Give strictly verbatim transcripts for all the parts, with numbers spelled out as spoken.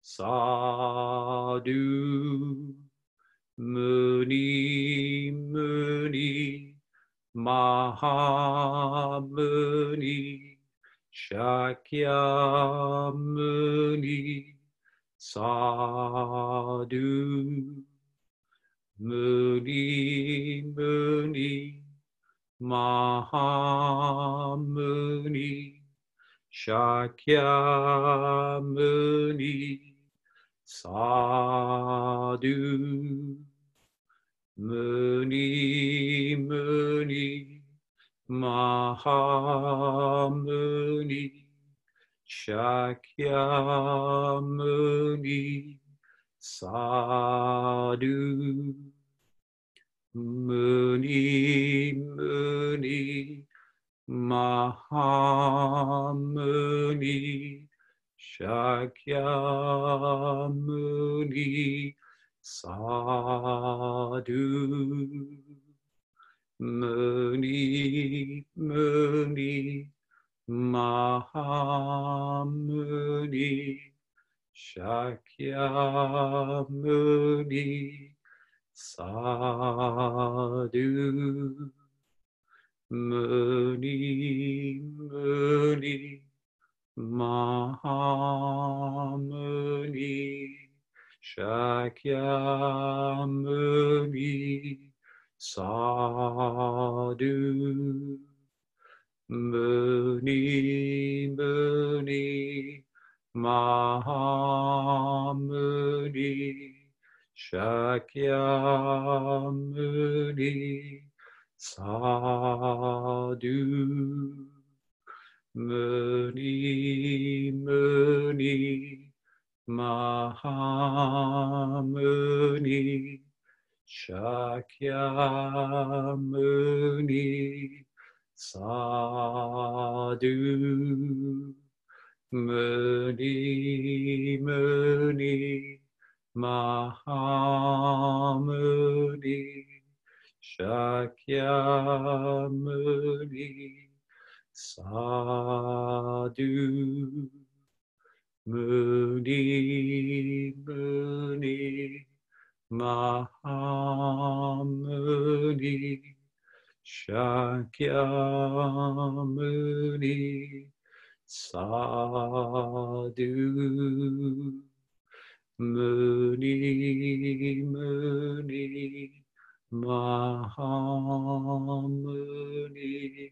Sadhu, Muni, Muni, Mahamuni, Shakyamuni, Sadhu, Muni, Muni, Mahamuni, Shakyamuni, Sadhu, Muni, Muni, Mahamuni, Shakyamuni, Sadhu, Muni, Muni, Mahamuni, Shakyamuni, Sadhu, Muni, Muni, Mahamuni, Shakyamuni, Sadhu, Muni, Muni, Mahamuni, Shakyamuni, Sadhu, Muni, Muni, Mahamuni, Shakyamuni, Sadhu, Muni, Muni, Mahamuni, Shakyamuni, Sadhu, Muni, Muni, Mahamuni, Shakyamuni, Sadhu, Muni, Muni, Mahamuni, Shakyamuni, Sadhu, Muni, Muni, Mahamuni,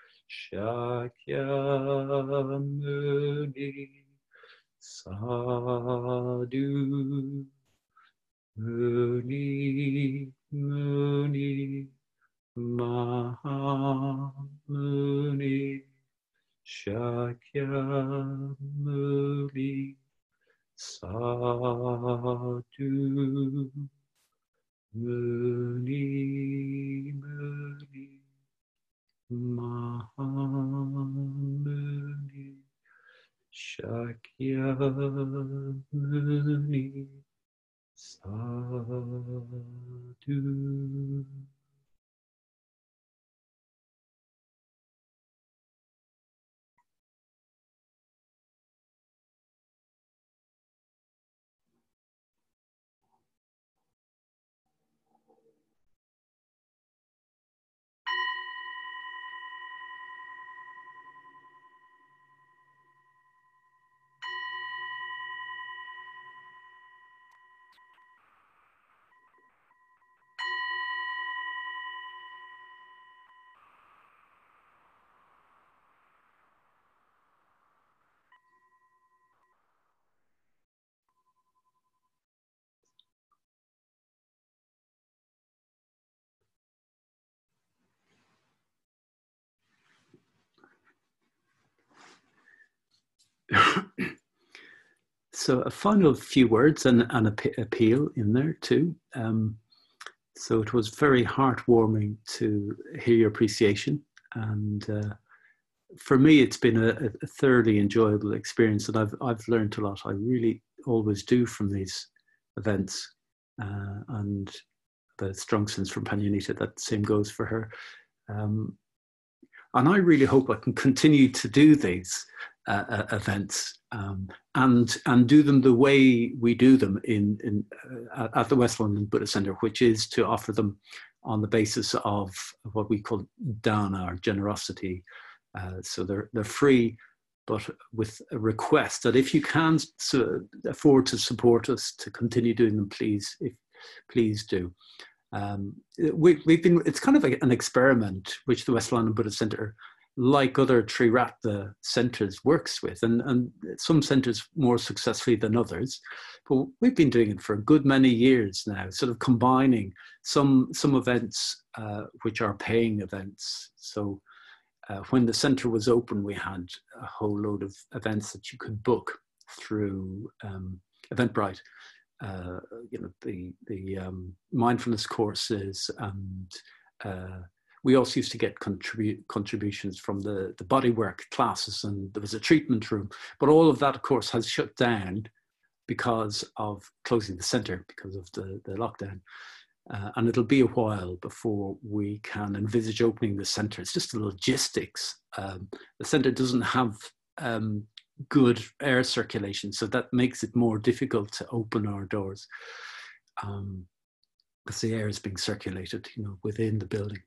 Shakyamuni, Sadhu, Muni, Muni, Mahamuni, Shakyamuni, Sadhu, Muni, Muni, Mahamuni, Shakyamuni, Sadhu. So a final few words and an appeal in there too. Um, so it was very heartwarming to hear your appreciation, and uh, for me it's been a, a thoroughly enjoyable experience, and I've I've learned a lot. I really always do from these events, uh, and the strong sense from Panyanita, that same goes for her. Um, and I really hope I can continue to do these uh, uh, events, um, and and do them the way we do them in, in uh, at the West London Buddhist Centre, which is to offer them on the basis of what we call dana, or generosity. Uh, so they're they're free, but with a request that if you can so afford to support us to continue doing them, please, if, please do. Um, we, we've been, it's kind of a, an experiment which the West London Buddhist Centre, like other Triratna centres, works with, and, and some centres more successfully than others. But we've been doing it for a good many years now, sort of combining some, some events uh, which are paying events. So uh, when the centre was open, we had a whole load of events that you could book through um, Eventbrite. Uh, you know, the the um, mindfulness courses, and uh, we also used to get contribute contributions from the the bodywork classes, and there was a treatment room. But all of that, of course, has shut down because of closing the centre, because of the the lockdown, uh, and it'll be a while before we can envisage opening the centre. It's just the logistics. Um, the centre doesn't have um, good air circulation, so that makes it more difficult to open our doors, um, because the air is being circulated, you know, within the building.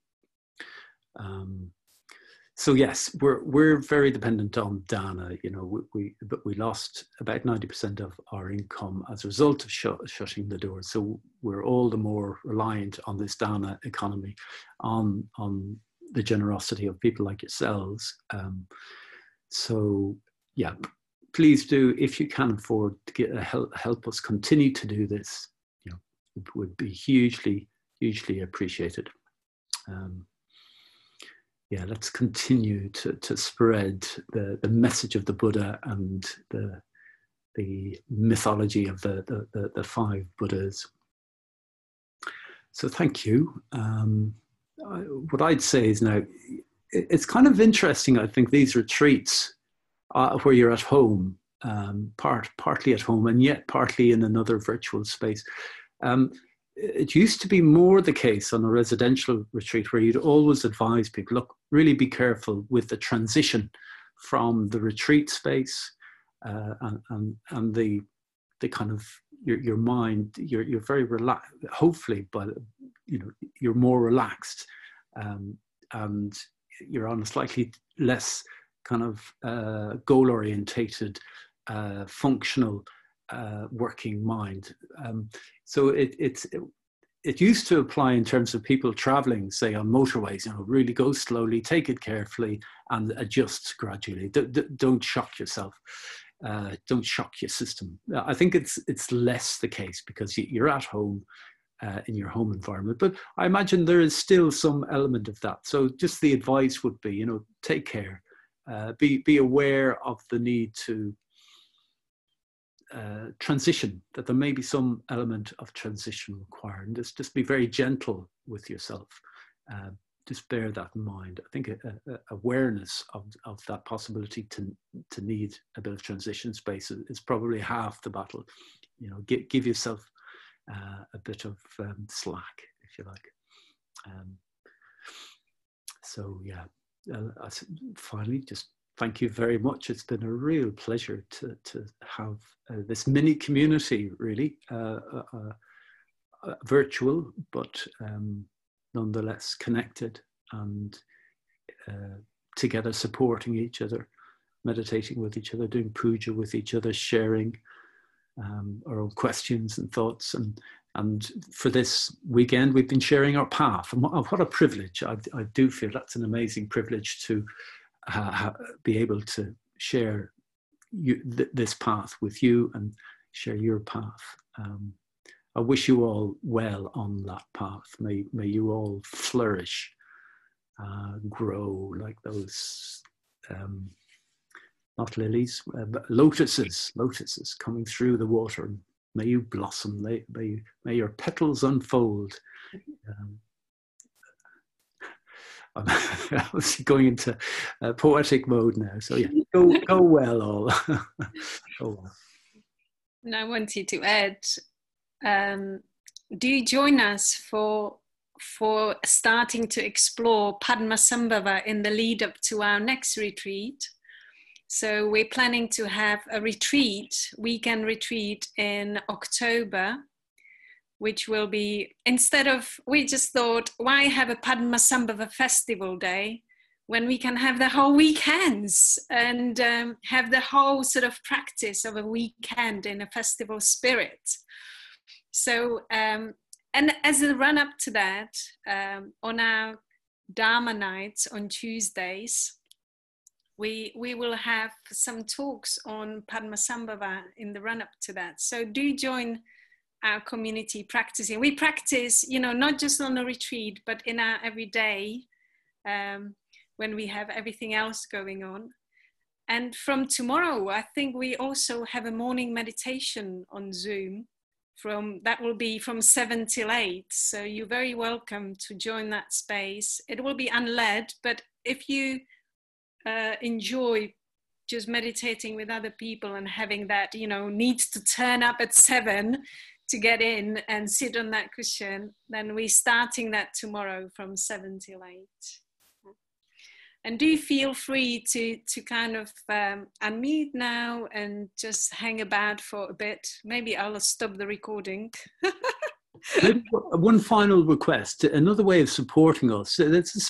Um, so yes, we're we're very dependent on dana. You know, we, we but we lost about ninety percent of our income as a result of sh shutting the doors. So we're all the more reliant on this dana economy, on on the generosity of people like yourselves. Um, so. Yeah, please do, if you can afford to get a help, help us continue to do this. You know, it would be hugely, hugely appreciated. Um, yeah, let's continue to, to spread the, the message of the Buddha and the, the mythology of the, the, the, the five Buddhas. So thank you. Um, I, what I'd say is now, it, it's kind of interesting, I think, these retreats, Uh, where you're at home, um, part, partly at home, and yet partly in another virtual space. Um, it used to be more the case on a residential retreat where you'd always advise people, look, really be careful with the transition from the retreat space uh, and, and, and the, the kind of, your, your mind, you're, you're very relaxed, hopefully, but you know, you're more relaxed, um, and you're on a slightly less kind of uh, goal-orientated, uh, functional, uh, working mind. Um, so it, it's, it, it used to apply in terms of people traveling, say on motorways, you know, really go slowly, take it carefully, and adjust gradually. D d don't shock yourself. Uh, don't shock your system. I think it's, it's less the case because you're at home, Uh, in your home environment. But I imagine there is still some element of that. So just the advice would be, you know, take care. Uh, be, be aware of the need to uh, transition, that there may be some element of transition required. And just, just be very gentle with yourself. Uh, just bear that in mind. I think a, a, awareness of, of that possibility to, to need a bit of transition space is, is probably half the battle. You know, give, give yourself uh, a bit of um, slack, if you like. Um, so, yeah. Uh, finally, just thank you very much. It's been a real pleasure to, to have uh, this mini community, really, uh, uh, uh, virtual, but um, nonetheless connected and uh, together, supporting each other, meditating with each other, doing puja with each other, sharing um, our own questions and thoughts. And And for this weekend, we've been sharing our path. And what, what a privilege. I, I do feel that's an amazing privilege to uh, be able to share you, th this path with you and share your path. Um, I wish you all well on that path. May, may you all flourish, uh, grow like those, um, not lilies, uh, but lotuses, lotuses coming through the water. And may you blossom, may, may, may your petals unfold. Um, I'm going into uh, poetic mode now. So yeah, go, go well all. Go well. And I wanted to add, um, do you join us for, for starting to explore Padmasambhava in the lead up to our next retreat? So we're planning to have a retreat, weekend retreat in October, which will be, instead of, we just thought, why have a Padmasambhava festival day when we can have the whole weekends and um, have the whole sort of practice of a weekend in a festival spirit. So, um, and as a run up to that, um, on our Dharma nights on Tuesdays, we, we will have some talks on Padmasambhava in the run up to that. So do join our community practicing. We practice, you know, not just on a retreat, but in our everyday, um, when we have everything else going on. And from tomorrow, I think we also have a morning meditation on Zoom. From that will be from seven till eight. So you're very welcome to join that space. It will be unled, but if you uh, enjoy just meditating with other people and having that, you know, need to turn up at seven to get in and sit on that cushion, then we're starting that tomorrow from seven till eight. And do feel free to, to kind of um, unmute now and just hang about for a bit. Maybe I'll stop the recording. One final request, another way of supporting us. That's